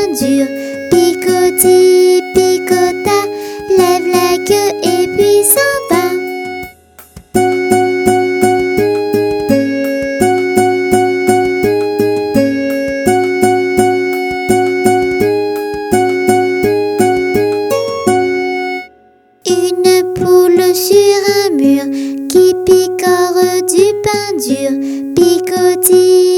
pain dur. Picoti, picota, lève la queue et puis s'en va. Une poule sur un mur qui picore du pain dur. Picoti,